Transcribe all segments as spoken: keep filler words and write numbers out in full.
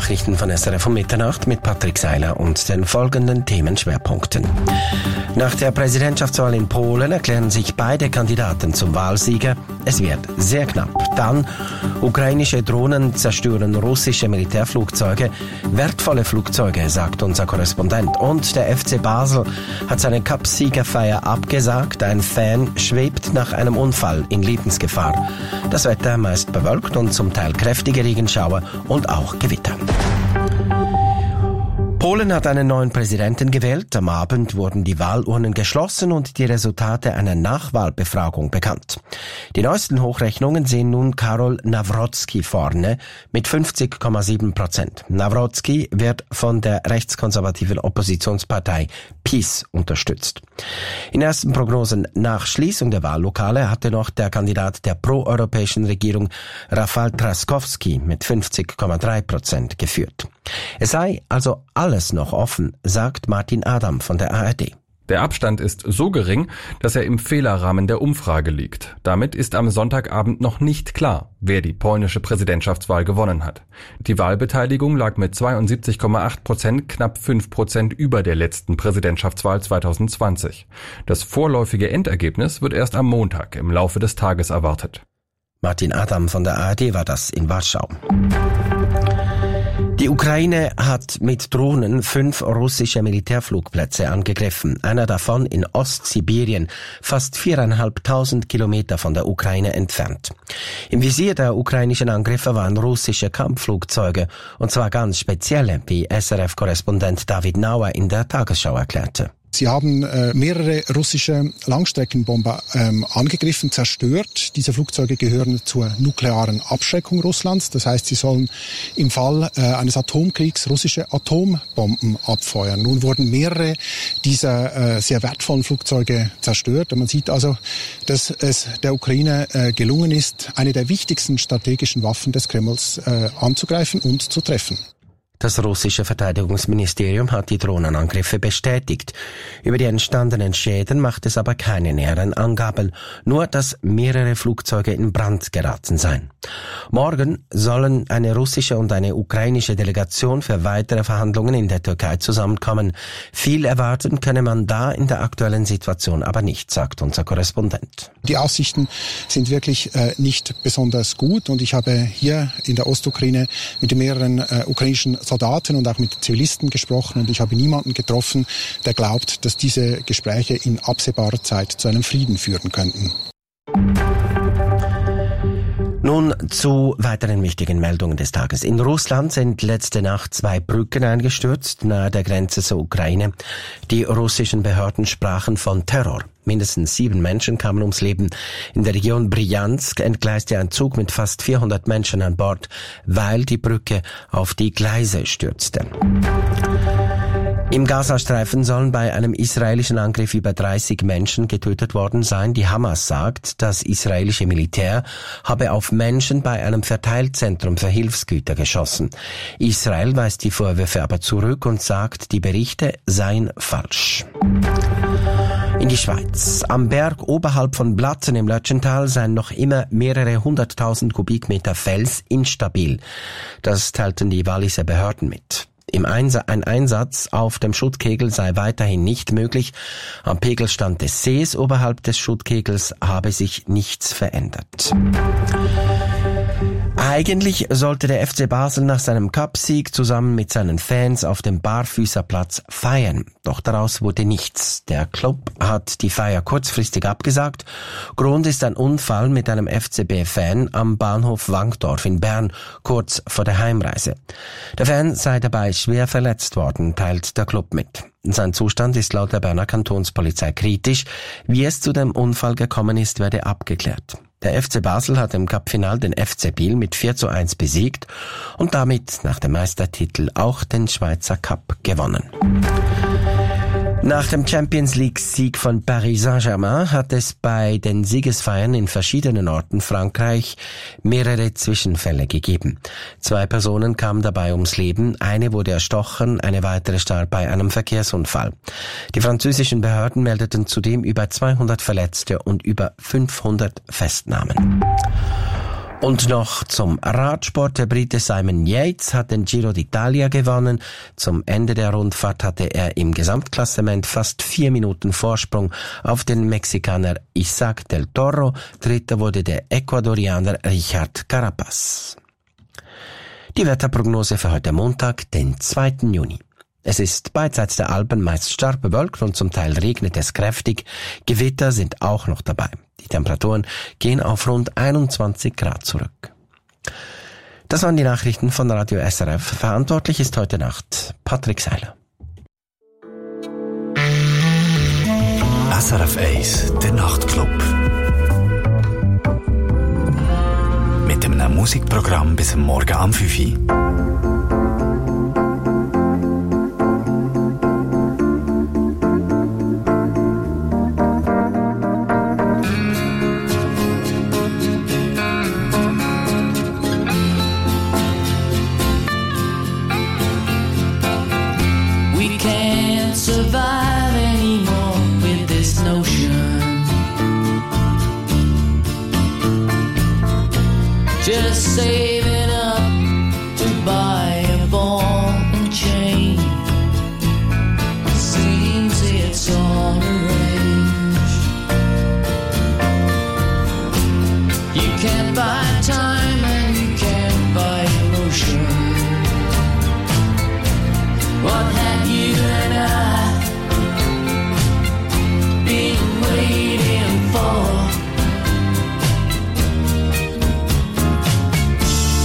Nachrichten von S R F um Mitternacht mit Patrick Seiler und den folgenden Themenschwerpunkten. Nach der Präsidentschaftswahl in Polen erklären sich beide Kandidaten zum Wahlsieger. Es wird sehr knapp. Dann, ukrainische Drohnen zerstören russische Militärflugzeuge. Wertvolle Flugzeuge, sagt unser Korrespondent. Und der F C Basel hat seine Cup-Siegerfeier abgesagt. Ein Fan schwebt nach einem Unfall in Lebensgefahr. Das Wetter meist bewölkt und zum Teil kräftige Regenschauer und auch Gewitter. Polen hat einen neuen Präsidenten gewählt. Am Abend wurden die Wahlurnen geschlossen und die Resultate einer Nachwahlbefragung bekannt. Die neuesten Hochrechnungen sehen nun Karol Nawrocki vorne mit fünfzig Komma sieben Prozent. Nawrocki wird von der rechtskonservativen Oppositionspartei PiS unterstützt. In ersten Prognosen nach Schließung der Wahllokale hatte noch der Kandidat der proeuropäischen Regierung Rafał Trzaskowski mit fünfzig Komma drei Prozent geführt. Es sei also alles noch offen, sagt Martin Adam von der A R D. Der Abstand ist so gering, dass er im Fehlerrahmen der Umfrage liegt. Damit ist am Sonntagabend noch nicht klar, wer die polnische Präsidentschaftswahl gewonnen hat. Die Wahlbeteiligung lag mit zweiundsiebzig Komma acht Prozent knapp fünf Prozent über der letzten Präsidentschaftswahl zwanzig zwanzig. Das vorläufige Endergebnis wird erst am Montag im Laufe des Tages erwartet. Martin Adam von der A R D war das in Warschau. Die Ukraine hat mit Drohnen fünf russische Militärflugplätze angegriffen. Einer davon in Ostsibirien, fast viereinhalbtausend Kilometer von der Ukraine entfernt. Im Visier der ukrainischen Angriffe waren russische Kampfflugzeuge, und zwar ganz spezielle, wie S R F-Korrespondent David Nauer in der Tagesschau erklärte. Sie haben äh, mehrere russische Langstreckenbomber ähm, angegriffen, zerstört. Diese Flugzeuge gehören zur nuklearen Abschreckung Russlands. Das heißt, sie sollen im Fall äh, eines Atomkriegs russische Atombomben abfeuern. Nun wurden mehrere dieser äh, sehr wertvollen Flugzeuge zerstört. Und man sieht also, dass es der Ukraine äh, gelungen ist, eine der wichtigsten strategischen Waffen des Kremls äh, anzugreifen und zu treffen. Das russische Verteidigungsministerium hat die Drohnenangriffe bestätigt. Über die entstandenen Schäden macht es aber keine näheren Angaben, nur dass mehrere Flugzeuge in Brand geraten seien. Morgen sollen eine russische und eine ukrainische Delegation für weitere Verhandlungen in der Türkei zusammenkommen. Viel erwarten könne man da in der aktuellen Situation aber nicht, sagt unser Korrespondent. Die Aussichten sind wirklich äh, nicht besonders gut, und ich habe hier in der Ostukraine mit mehreren äh, ukrainischen Soldaten und auch mit Zivilisten gesprochen, und ich habe niemanden getroffen, der glaubt, dass diese Gespräche in absehbarer Zeit zu einem Frieden führen könnten. Nun zu weiteren wichtigen Meldungen des Tages. In Russland sind letzte Nacht zwei Brücken eingestürzt nahe der Grenze zur Ukraine. Die russischen Behörden sprachen von Terror. Mindestens sieben Menschen kamen ums Leben. In der Region Bryansk entgleiste ein Zug mit fast vierhundert Menschen an Bord, weil die Brücke auf die Gleise stürzte. Im Gazastreifen sollen bei einem israelischen Angriff über dreißig Menschen getötet worden sein. Die Hamas sagt, das israelische Militär habe auf Menschen bei einem Verteilzentrum für Hilfsgüter geschossen. Israel weist die Vorwürfe aber zurück und sagt, die Berichte seien falsch. In die Schweiz. Am Berg oberhalb von Blatten im Lötschental seien noch immer mehrere hunderttausend Kubikmeter Fels instabil. Das teilten die Walliser Behörden mit. Im Einsa- ein Einsatz auf dem Schuttkegel sei weiterhin nicht möglich. Am Pegelstand des Sees oberhalb des Schuttkegels habe sich nichts verändert. Eigentlich sollte der F C Basel nach seinem Cup-Sieg zusammen mit seinen Fans auf dem Barfüßerplatz feiern. Doch daraus wurde nichts. Der Club hat die Feier kurzfristig abgesagt. Grund ist ein Unfall mit einem F C B-Fan am Bahnhof Wankdorf in Bern, kurz vor der Heimreise. Der Fan sei dabei schwer verletzt worden, teilt der Club mit. Sein Zustand ist laut der Berner Kantonspolizei kritisch. Wie es zu dem Unfall gekommen ist, werde abgeklärt. Der F C Basel hat im Cup-Final den F C Biel mit vier zu eins besiegt und damit nach dem Meistertitel auch den Schweizer Cup gewonnen. Nach dem Champions-League-Sieg von Paris Saint-Germain hat es bei den Siegesfeiern in verschiedenen Orten Frankreich mehrere Zwischenfälle gegeben. Zwei Personen kamen dabei ums Leben, eine wurde erstochen, eine weitere starb bei einem Verkehrsunfall. Die französischen Behörden meldeten zudem über zweihundert Verletzte und über fünfhundert Festnahmen. Und noch zum Radsport. Der Brite Simon Yates hat den Giro d'Italia gewonnen. Zum Ende der Rundfahrt hatte er im Gesamtklassement fast vier Minuten Vorsprung auf den Mexikaner Isaac del Toro. Dritter wurde der Ecuadorianer Richard Carapaz. Die Wetterprognose für heute Montag, den zweiten Juni. Es ist beidseits der Alpen meist stark bewölkt und zum Teil regnet es kräftig. Gewitter sind auch noch dabei. Die Temperaturen gehen auf rund einundzwanzig Grad zurück. Das waren die Nachrichten von Radio S R F. Verantwortlich ist heute Nacht Patrick Seiler. S R F eins, der Nachtclub. Mit einem Musikprogramm bis am Morgen am fünf Uhr. Just saving up to buy a ball and chain. Seems it's all arranged. You can't buy time and you can't buy emotion. What have you and I been waiting for?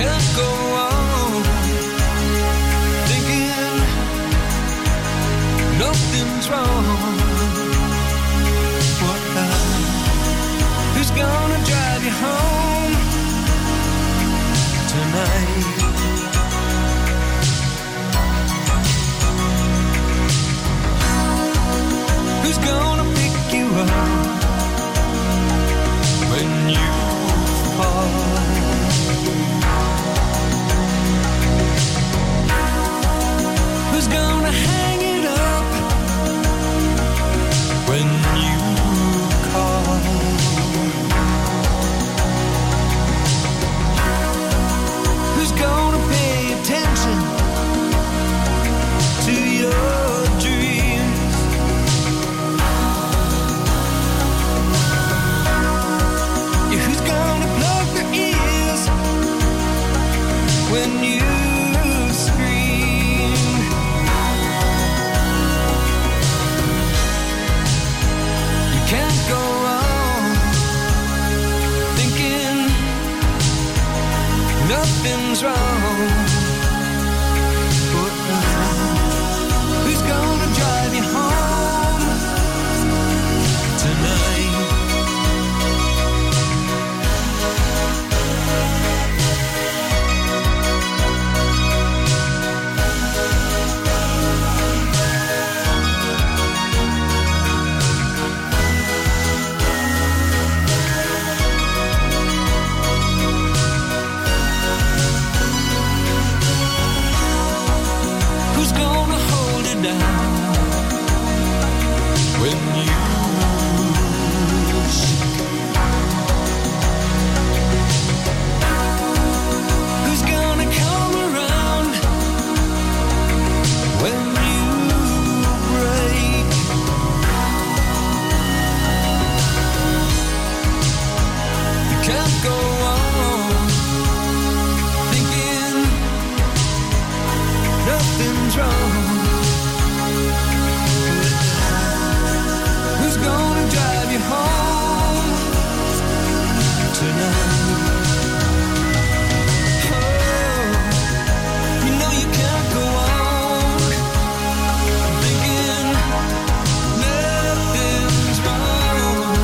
can't go on thinking nothing's wrong. What now? Who's gonna drive you home tonight? Who's gonna pick you up when you fall? Who's gonna hang it up when you call? Who's gonna pay attention to your dreams? Yeah, who's gonna plug their ears when you can't go on thinking nothing's wrong. But who's gonna drive you home tonight? When you who's gonna come around when you break? You can't go on thinking nothing's wrong. Who's gonna drive you home tonight? Oh, you know you can't go on thinking nothing's wrong.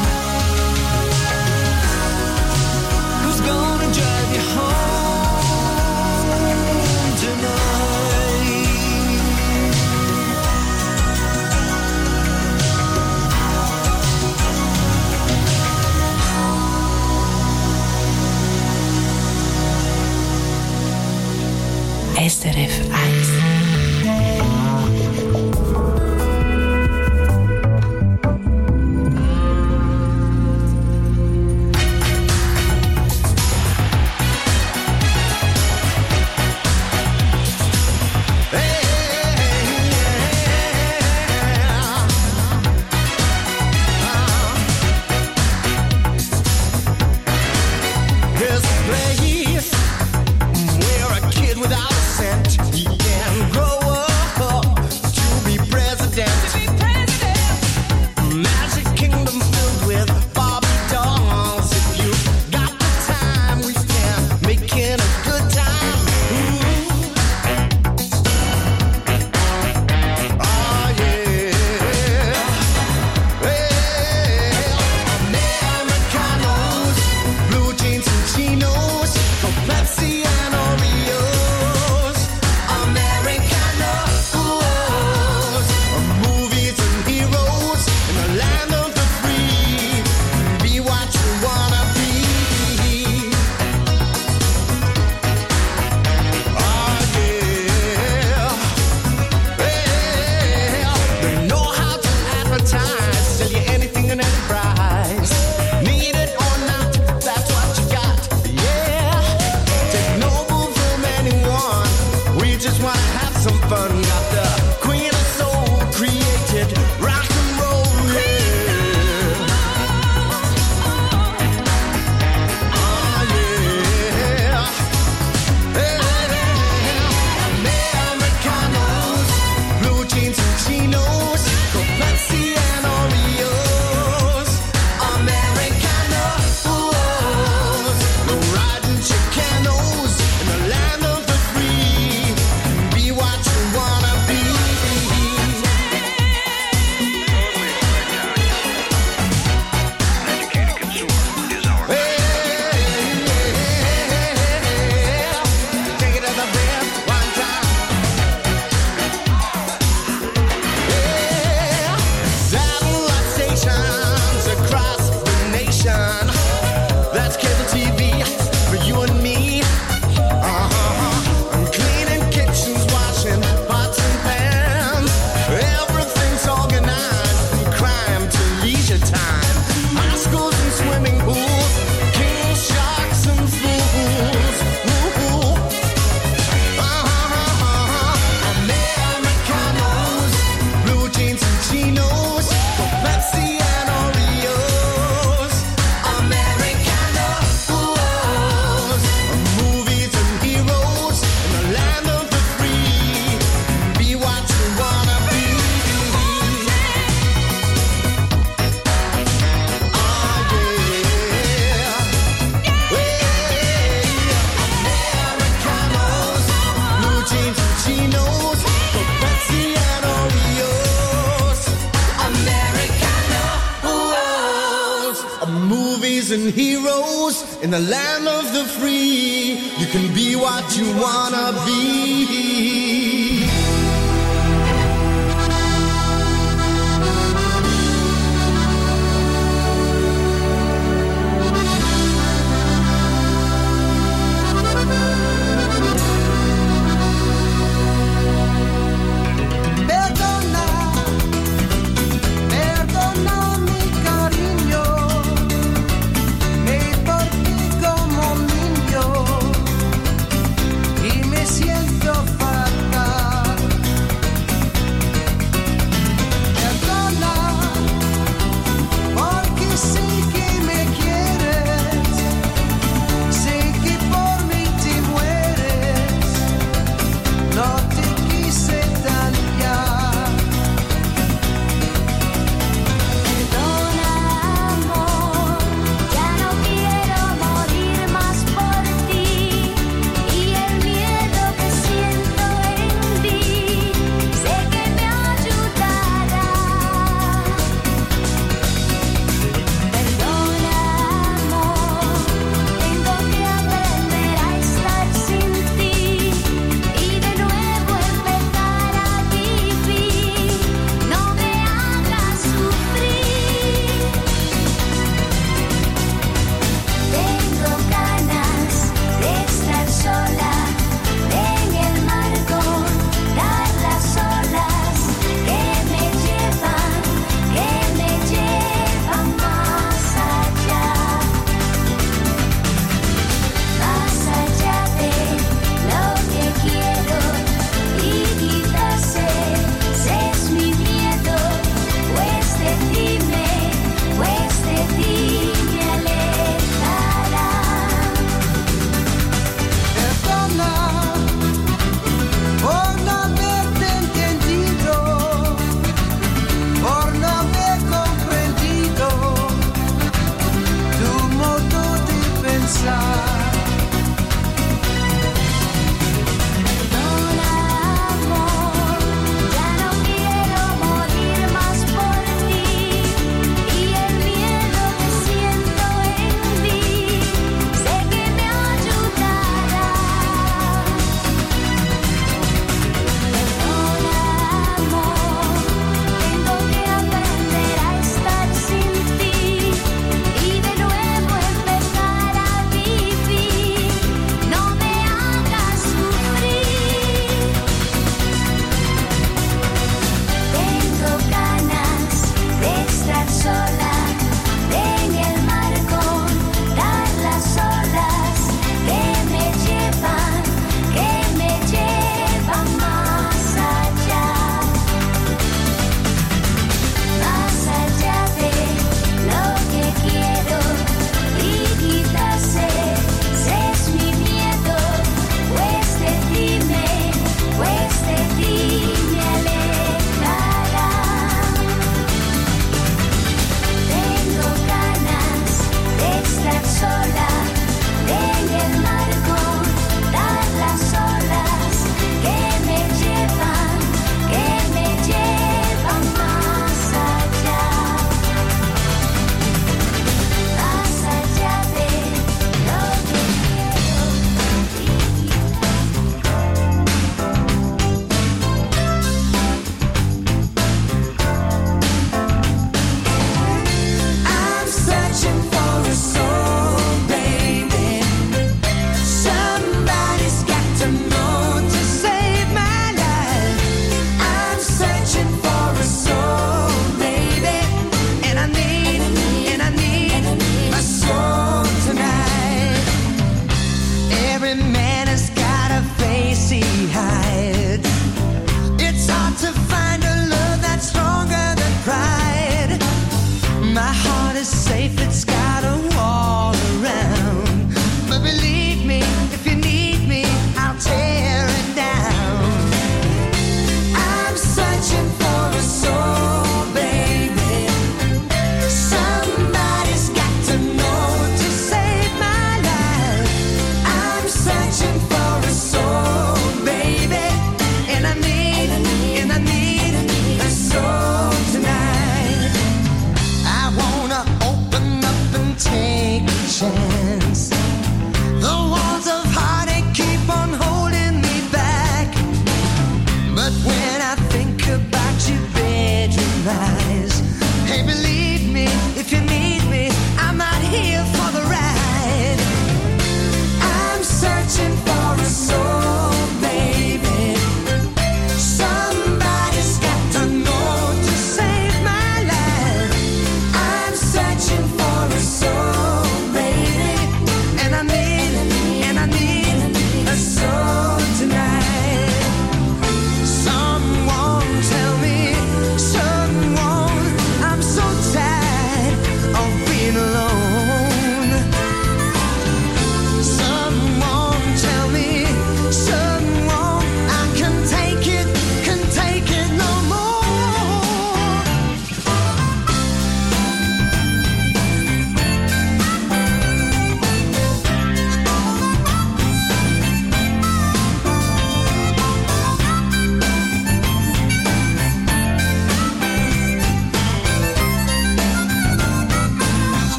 Who's gonna drive you home tonight? S R F eins. Without a cent, he can grow up need. Uh-huh. I'm cleaning kitchens, washing pots and pans. Everything's organized from crime to leisure time. High schools and swimming pools, king sharks and fools. Ooh. Uh-huh. Americanos, blue jeans and chinos, Pepsi and Oreos. Americanos, movies and heroes in the land of the free. Be what you wanna be. Oh yeah. Americanos, blue jeans and chinos, Pepsi and Oreos. Americanos, movies and heroes in the land of the free. You can be what you wanna be. Perdona, perdona mi cariño, me porté como un niño y me siento fatal.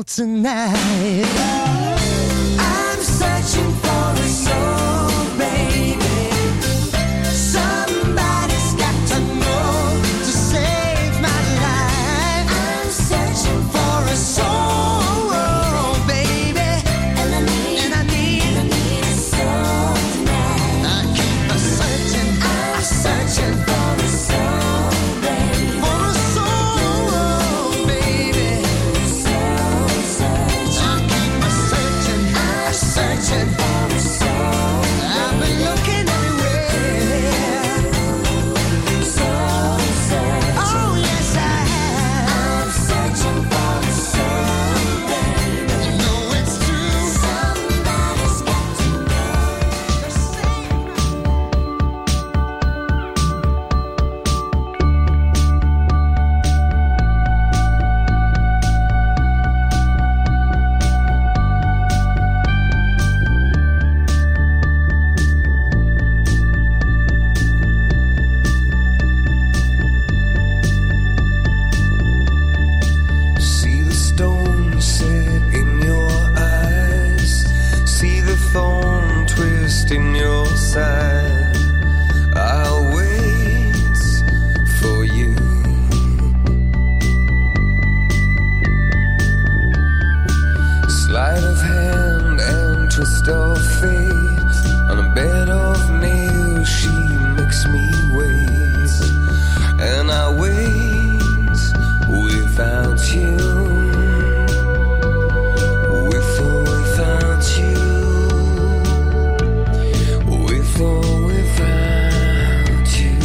tonight. I'm searching for a soul, baby. Somebody's got to know to save my life. I'm searching for a soul, baby. And I need, and I need, and I need a soul tonight. I keep a searching, I'm searching for a soul, baby. For a soul, baby. Soul search. I keep a searching, I'm searching for a soul. I've been looking everywhere. Soul search. Oh yes I have. I'm searching for a soul, baby. You know it's true. Somebody's got to know to save my See the stone set in your eyes. See the thorn twist in your side. I'll wait for you. Sleight of hand and twist of fate. On a bed of nails she makes me wait. And I wait without you. With or without you. With or without you.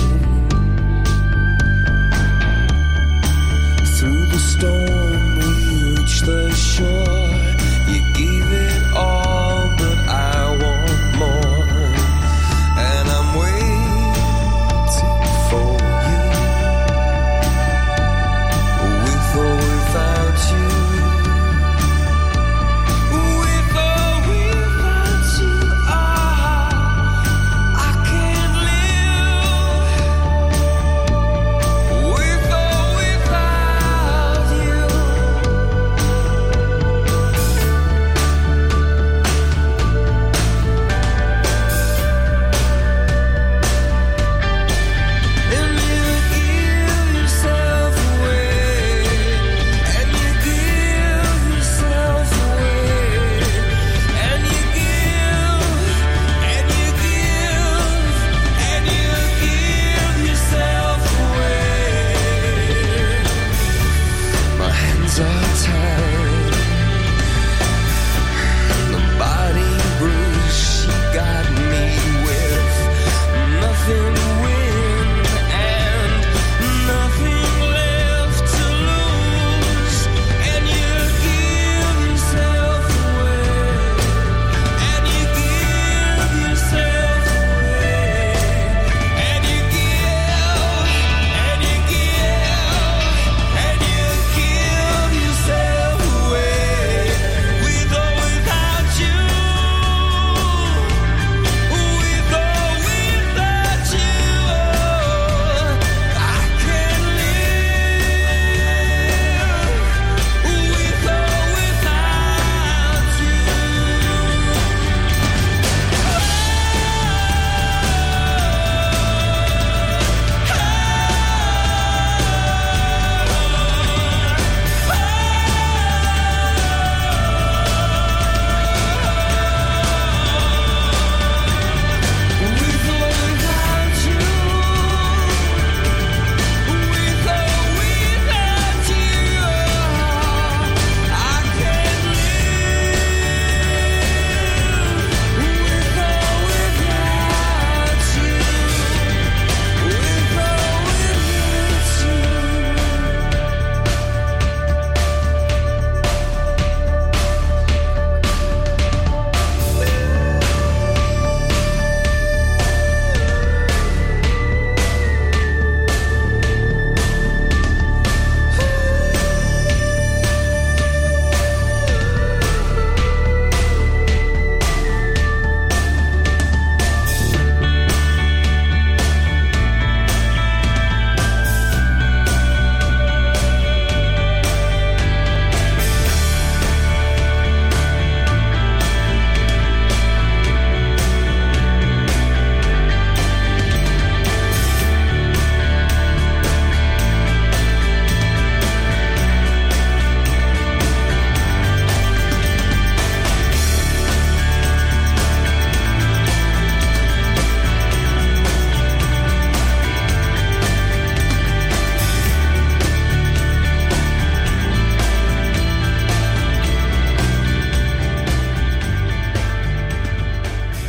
Through the storm we reach the shore. You gave it all, but I want more. And I'm waiting for you. With or without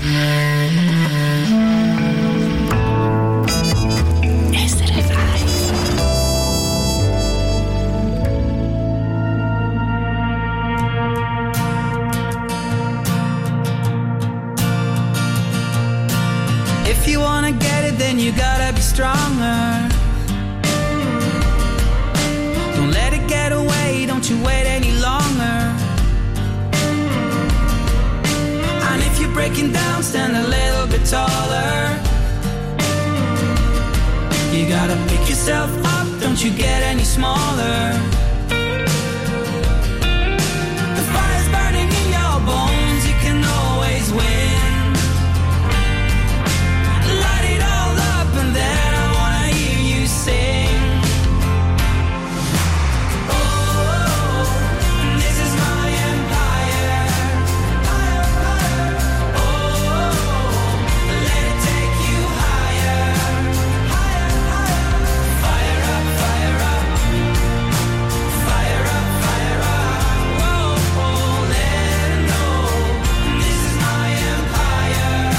If you wanna get it, then you gotta be stronger. Don't let it get away, don't you wait any longer. And if you're breaking down, stand a little bit taller. You gotta pick yourself up, don't you get any smaller. The fire's burning in your bones, you can always win. And then I wanna hear you sing. Oh, this is my empire. Oh, let it take you higher. Fire up, fire up. Fire up, fire up. Oh, let it know. This is my empire.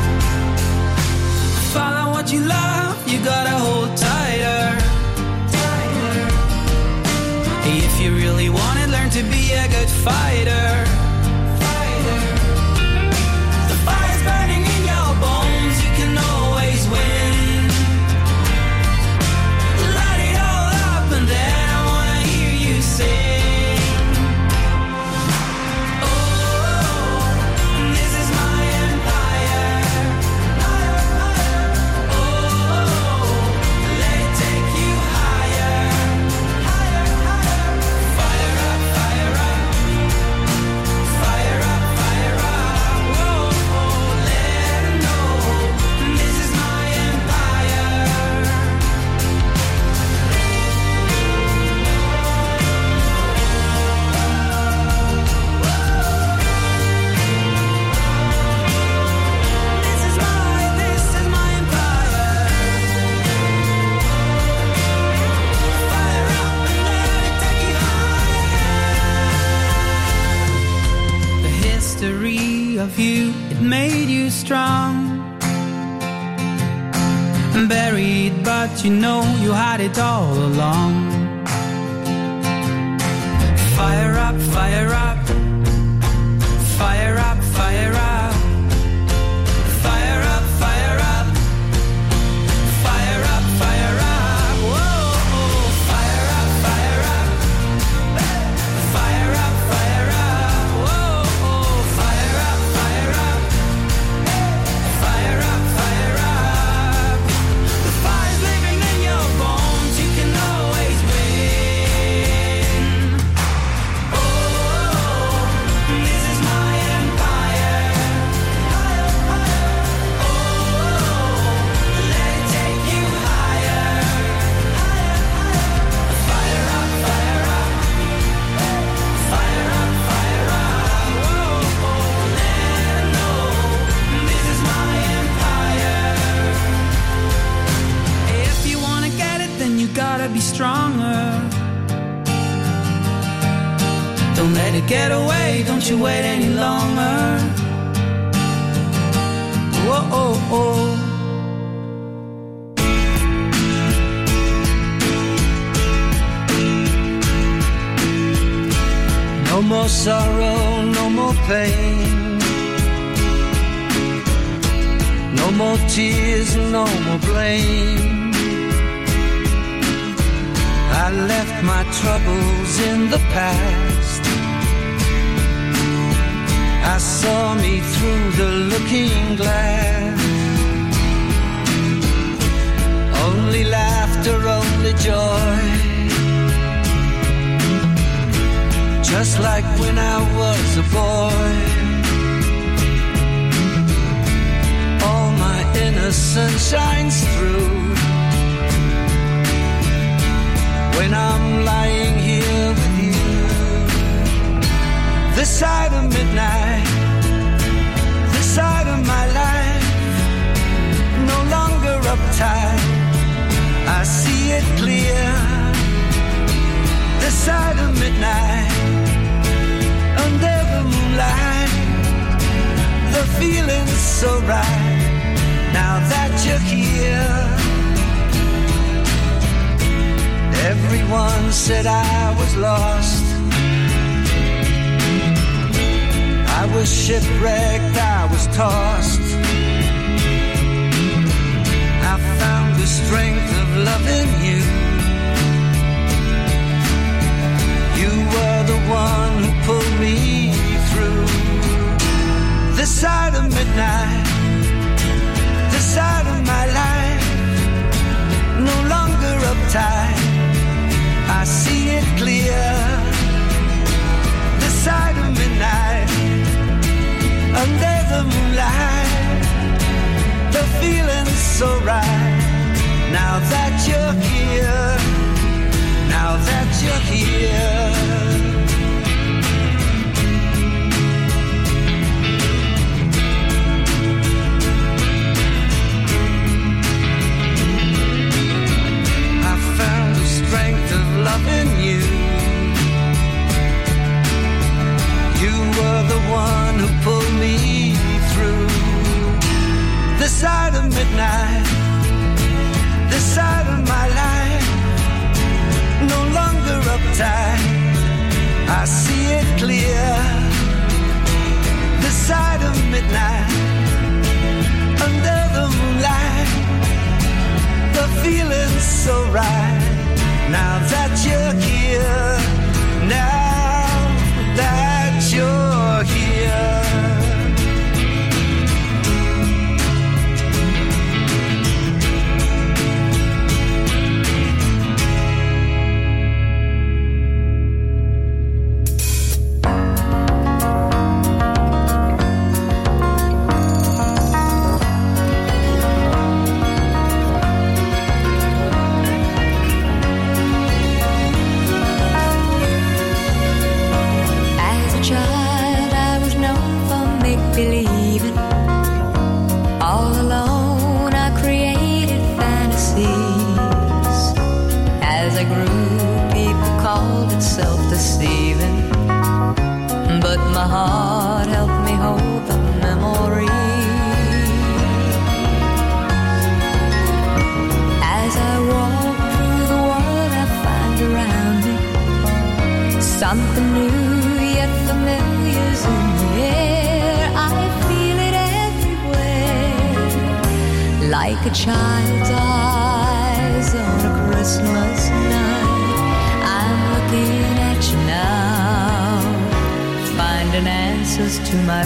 Follow what you love, you gotta hold tighter. Tighter. If you really want it, learn to be a good fighter. Fighter. The fire's burning in your bones, you can always win. Light it all up and then I wanna hear you sing. Oh, this is my empire. Of you, it made you strong. Buried, but you know you had it all along. Fire up, fire up. Fire up, fire up. Fire up, fire up. Fire up, fire up. Whoa, fire up, fire up. Fire up, fire up. Whoa, fire up, fire up. Fire up, fire up. The fire's living in your bones, you can always win. Oh, this is my empire. Oh, let it take you higher. Fire up, fire up. Fire up, fire up. Whoa, let it know. This is my empire. If you wanna get it, then you gotta be stronger. Don't let it get away, don't you wait any longer. Whoa, oh, oh. No more sorrow, no more pain. No more tears, no more blame. I left my troubles in the past. I saw me through the looking glass. Only laughter, only joy. Just like when I was a boy. All my innocence shines through when I'm lying here with you. This side of midnight, this side of my life, no longer uptight, I see it clear. This side of midnight, under the moonlight, the feeling feeling so right now that you're here. Everyone said I was lost, I was shipwrecked, I was tossed. I found the strength of loving you. You were the one who pulled me through. This side of midnight, this side of my life, no longer uptight, I see it clear. This side of midnight, under the moonlight, the feeling's so right. Now that you're here, now that you're here. I found the strength of loving you. You were the one who pulled me through. This side of midnight, this side of my life, no longer uptight, I see it clear. This side of midnight, under the moonlight, the feeling's so right. Now that you're here, now that you're here. Something new yet familiar's in the air. I feel it everywhere, like a child's eyes on a Christmas night. I'm looking at you now, finding answers to my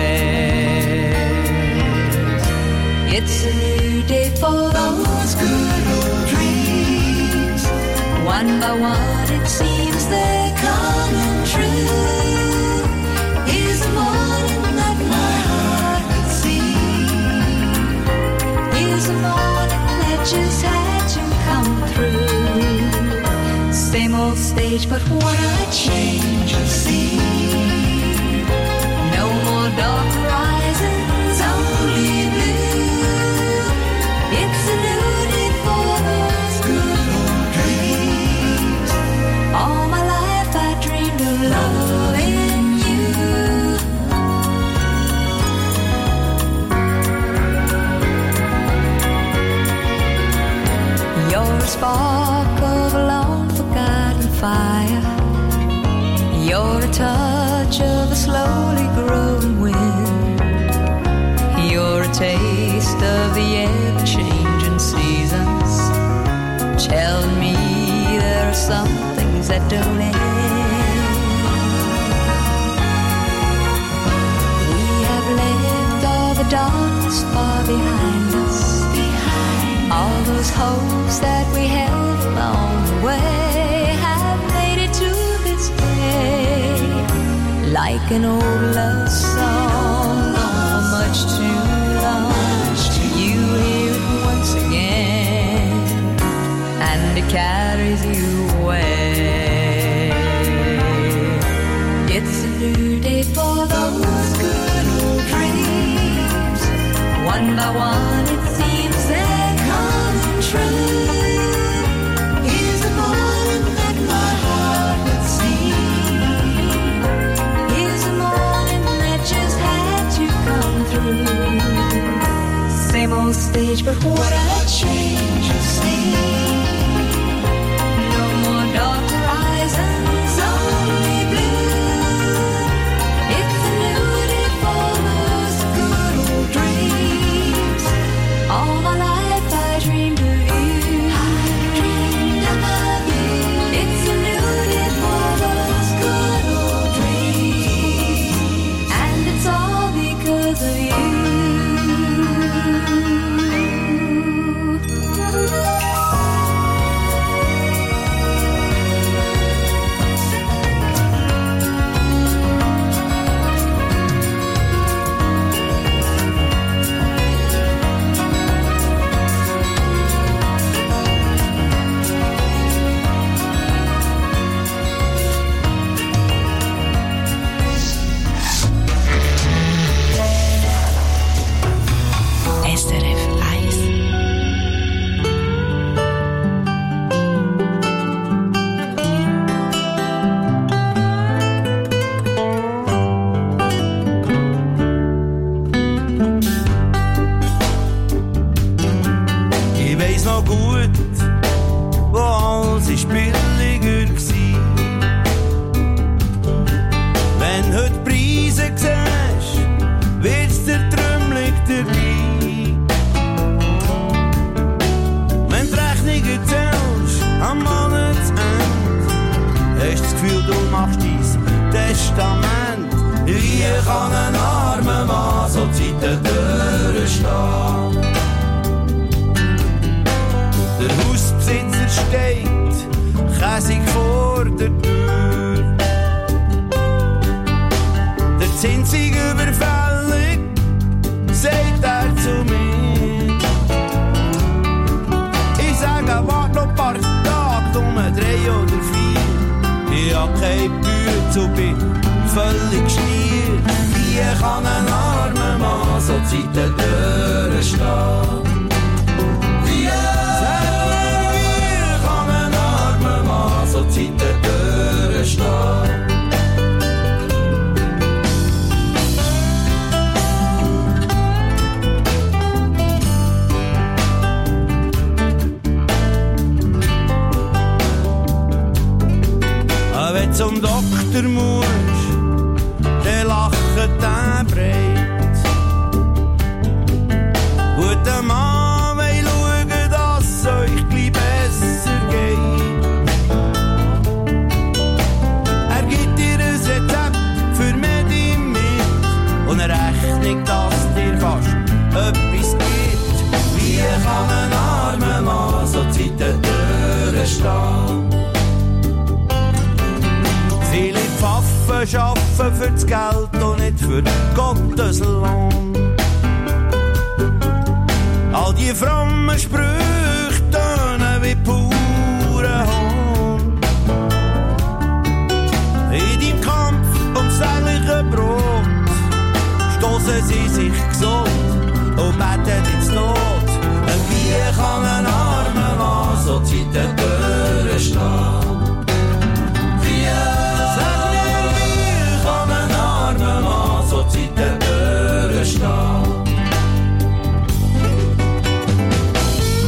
prayers. It's a new day for those good old dreams. One by one it seems they're coming true. Here's the morning that my heart could see. Here's the morning that just had to come through. Same old stage, but what a change of scene. No more dark horizons, only blue. It's a new day for those good old dreams. All my life I dreamed of loving you. You're a spark of a long forgotten fire. You're a touch of a slowly growing wind. You're a taste of the ever-changing seasons, telling me there are some things that don't end. We have left all the darkness far behind us, behind all those hopes that we held along the way have made it to this day, like an old love song, gone for much too long. You hear it once again, and it carries you away. It's a new day for those good old dreams. One by one it seems they're coming true. Here's the morning that my heart would see. Here's the morning that just had to come through. small stage, but what a change you see. No more dark horizons, only blue. It's a new day for those good old dreams. All my life I dreamed of you. I dreamed of you. It's a new day for those good old dreams. And it's all because of you. S R F eins. Ich weiss noch gut, wo alles ist billiger gsi. Wenn heute Preise siehst, wird's dir trümmelig dabei. Wenn die Rechnungen zählst, am Monatsende, hast das Gefühl, du machst dein Testament. Wie kann ein armer Mann so Zeiten durchstehen? Der Hausbesitzer steht käsig vor der Tür. Der Zins ist überfällig, sagt er zu mir. Ich sage, wart noch ein paar Tage, um drei oder vier. Ich hab keine Bütze und bin völlig geschmiert. Wie kann ein armer Mann so Zeiten durchstehen? So Zeiten durchstehen. Aber wenn du zum Doktor musst, dann lacht der breit. Guter Mann will schauen, dass es euch gleich besser geht. Und eine Rechnung, dass dir fast etwas gibt. Wie kann ein armer Mann so Zeiten durchstehen? Viele Pfaffen arbeiten für das Geld und nicht für Gottes Lohn. All die frommen Sprüche tönen wie pure Hohn. In deinem Kampf ums tägliche Brot stoßen sie sich gesund und beten ins Not. Wie kann ein armer Mann so Zeiten durchstehen? Wie, sag mir, wie kann ein armer Mann so Zeiten durchstehen?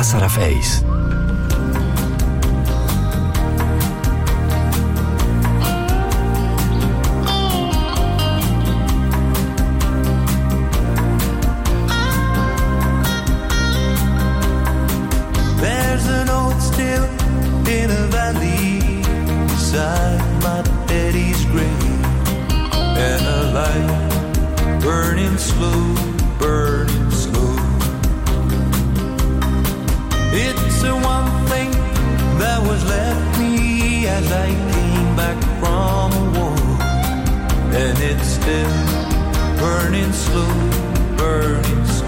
S R F eins. There's an old still in a valley beside my daddy's grave, and a light burning slow, burning slow. It's the one thing that was left me as I came back from a war, and it's still burning slow, burning slow.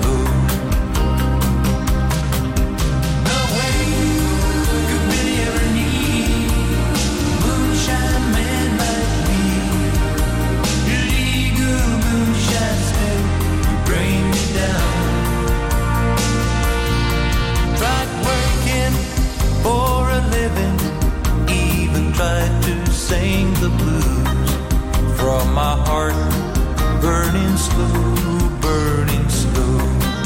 Tried to sing the blues from my heart, burning slow, burning slow.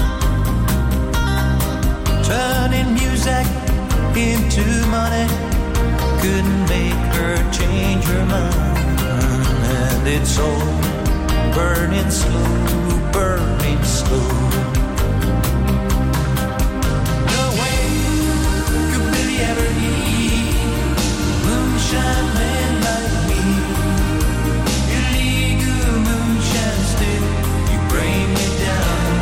Turning music into money couldn't make her change her mind, and it's all burning slow, burning slow. No way could Billy ever need moonshine man like me. Illegal moonshine still, you bring me down.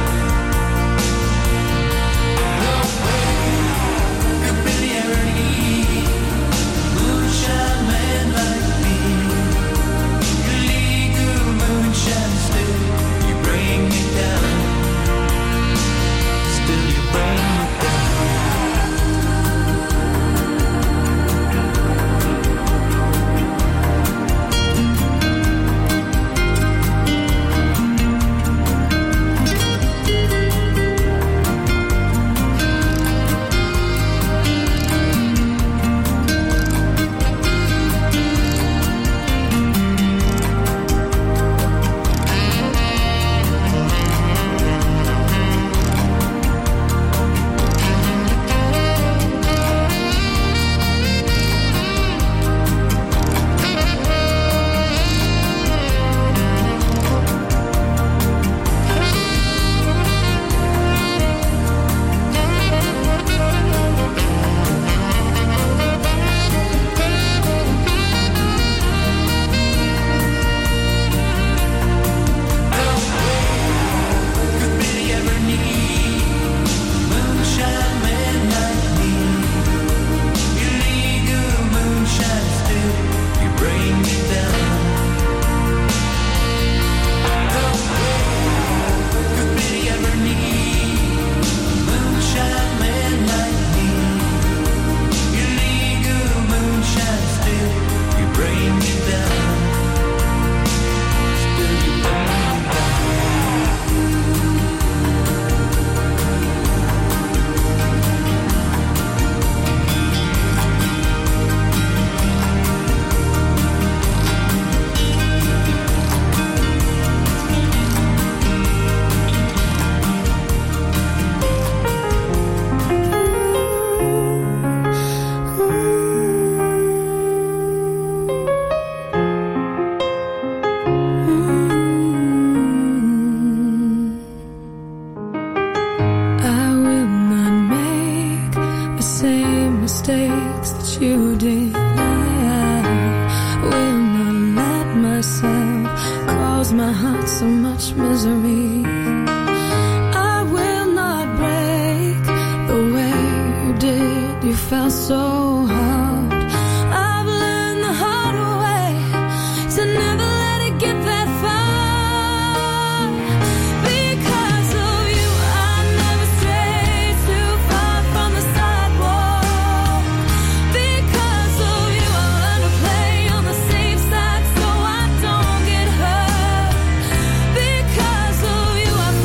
No way could Billy ever need moonshine man like me. Illegal moonshine still, you bring me down. Still you bring me down. Because of you, I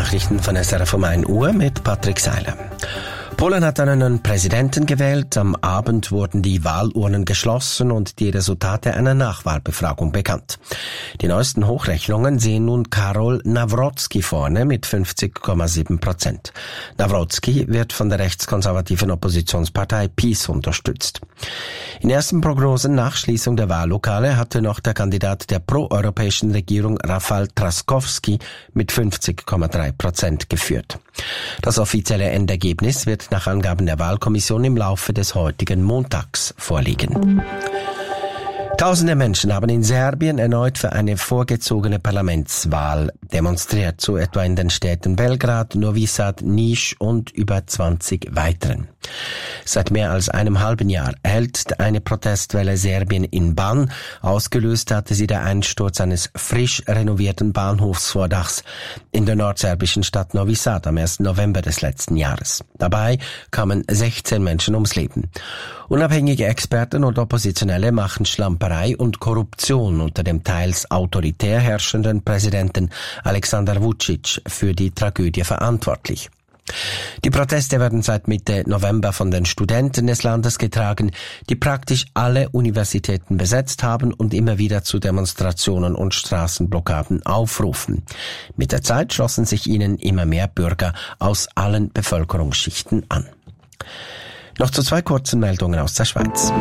Nachrichten von S R F um ein Uhr mit Patrick Seiler. Polen hat einen neuen Präsidenten gewählt. Am Abend wurden die Wahlurnen geschlossen und die Resultate einer Nachwahlbefragung bekannt. Die neuesten Hochrechnungen sehen nun Karol Nawrocki vorne mit fünfzig Komma sieben Prozent. Nawrocki wird von der rechtskonservativen Oppositionspartei PiS unterstützt. In ersten Prognosen nach Schließung der Wahllokale hatte noch der Kandidat der proeuropäischen Regierung Rafał Trzaskowski mit fünfzig Komma drei Prozent geführt. Das offizielle Endergebnis wird nach Angaben der Wahlkommission im Laufe des heutigen Montags vorliegen. Tausende Menschen haben in Serbien erneut für eine vorgezogene Parlamentswahl demonstriert, so etwa in den Städten Belgrad, Novi Sad, Niš und über zwanzig weiteren. Seit mehr als einem halben Jahr hält eine Protestwelle Serbien in Bann. Ausgelöst hatte sie der Einsturz eines frisch renovierten Bahnhofsvordachs in der nordserbischen Stadt Novi Sad am ersten November des letzten Jahres. Dabei kamen sechzehn Menschen ums Leben. Unabhängige Experten und Oppositionelle machen Schlamperei und Korruption unter dem teils autoritär herrschenden Präsidenten Aleksandar Vučić für die Tragödie verantwortlich. Die Proteste werden seit Mitte November von den Studenten des Landes getragen, die praktisch alle Universitäten besetzt haben und immer wieder zu Demonstrationen und Straßenblockaden aufrufen. Mit der Zeit schlossen sich ihnen immer mehr Bürger aus allen Bevölkerungsschichten an. Noch zu zwei kurzen Meldungen aus der Schweiz.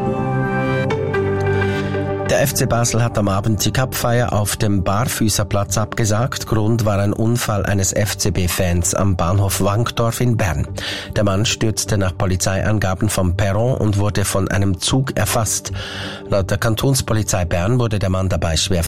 Der F C Basel hat am Abend die Cupfeier auf dem Barfüßerplatz abgesagt. Grund war ein Unfall eines F C B-Fans am Bahnhof Wankdorf in Bern. Der Mann stürzte nach Polizeiangaben vom Perron und wurde von einem Zug erfasst. Laut der Kantonspolizei Bern wurde der Mann dabei schwer